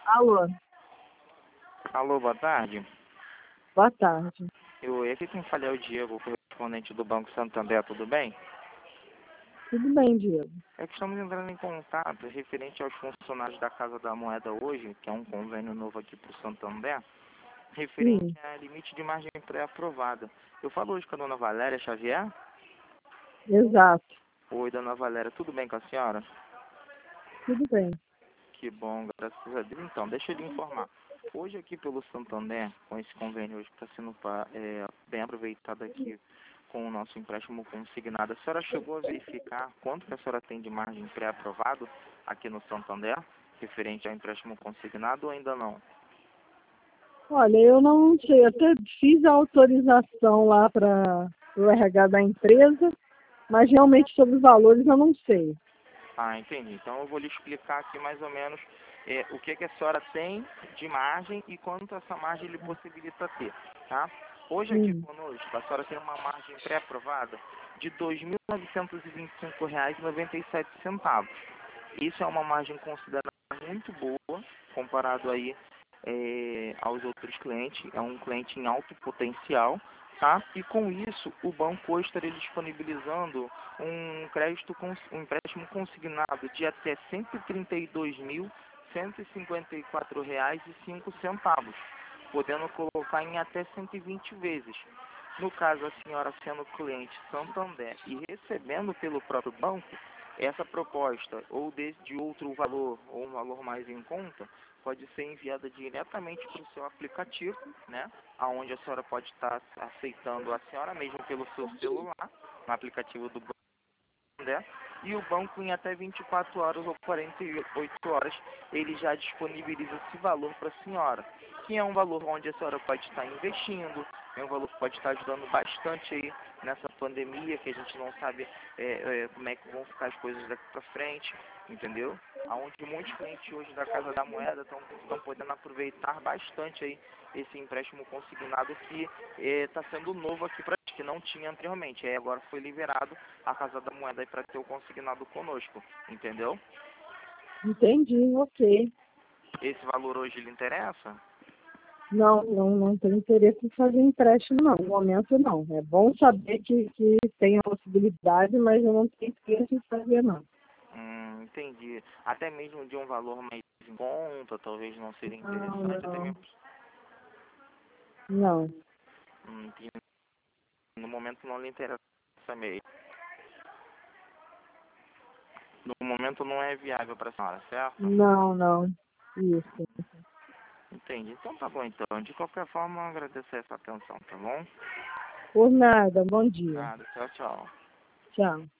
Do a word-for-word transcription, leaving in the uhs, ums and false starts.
Alô, Alô, boa tarde. boa tarde. Eu, aqui quem fala é o Diego, correspondente do Banco Santander, tudo bem? Tudo bem, Diego? É que estamos entrando em contato referente aos funcionários da Casa da Moeda hoje, que é um convênio novo aqui para o Santander, referente Sim, a limite de margem pré-aprovada. Eu falo hoje com a dona Valéria Xavier. exato. Oi, dona Valéria, tudo bem com a senhora? Tudo bem. Que bom, graças a Deus. Então, deixa eu lhe informar. Hoje aqui pelo Santander, com esse convênio hoje que está sendo pa- é, bem aproveitado aqui com o nosso empréstimo consignado, a senhora chegou a verificar quanto que a senhora tem de margem pré-aprovado aqui no Santander, referente ao empréstimo consignado ou ainda não? Olha, eu não sei, eu até fiz a autorização lá para o R H da empresa, mas realmente sobre os valores eu não sei. Ah, entendi. Então eu vou lhe explicar aqui mais ou menos é, o que, que a senhora tem de margem e quanto essa margem lhe possibilita ter, tá? Hoje aqui Hum, conosco, a senhora tem uma margem pré-aprovada de dois mil novecentos e vinte e cinco reais e noventa e sete centavos. Isso é uma margem considerada muito boa, comparado aí é, aos outros clientes. É um cliente em alto potencial, tá? E com isso, o banco hoje estaria disponibilizando um crédito, cons- um empréstimo consignado de até cento e trinta e dois mil, cento e cinquenta e quatro reais e cinco centavos, podendo colocar em até cento e vinte vezes. No caso, a senhora sendo cliente Santander e recebendo pelo próprio banco, essa proposta, ou de, de outro valor, ou um valor mais em conta, pode ser enviada diretamente para o seu aplicativo, né? Onde a senhora pode estar aceitando a senhora mesmo pelo seu celular, no aplicativo do Santander, e o banco em até vinte e quatro horas ou quarenta e oito horas, ele já disponibiliza esse valor para a senhora, que é um valor onde a senhora pode estar investindo, é um valor que pode estar ajudando bastante aí nessa pandemia, que a gente não sabe é, é, como é que vão ficar as coisas daqui para frente, entendeu? Aonde muitos clientes hoje da Casa da Moeda estão podendo aproveitar bastante aí esse empréstimo consignado que está sendo novo aqui para que não tinha anteriormente. Aí agora foi liberado a Casa da Moeda para ter o consignado conosco, entendeu? entendi, ok. Esse valor hoje lhe interessa? Não, não, não tenho interesse em fazer empréstimo, não. No momento, não. É bom saber que, que tem a possibilidade, mas eu não tenho interesse em fazer, não. Hum, entendi. Até mesmo de um valor mais em conta, talvez não seria Não, interessante, até não, mesmo. não. Hum, que no momento não lhe interessa mesmo. No momento não é viável para a senhora, certo? Não, não. Isso. Entendi. Então tá bom então. De qualquer forma, eu agradeço essa atenção, tá bom? Por nada. Bom dia. Nada. Tchau, tchau. Tchau.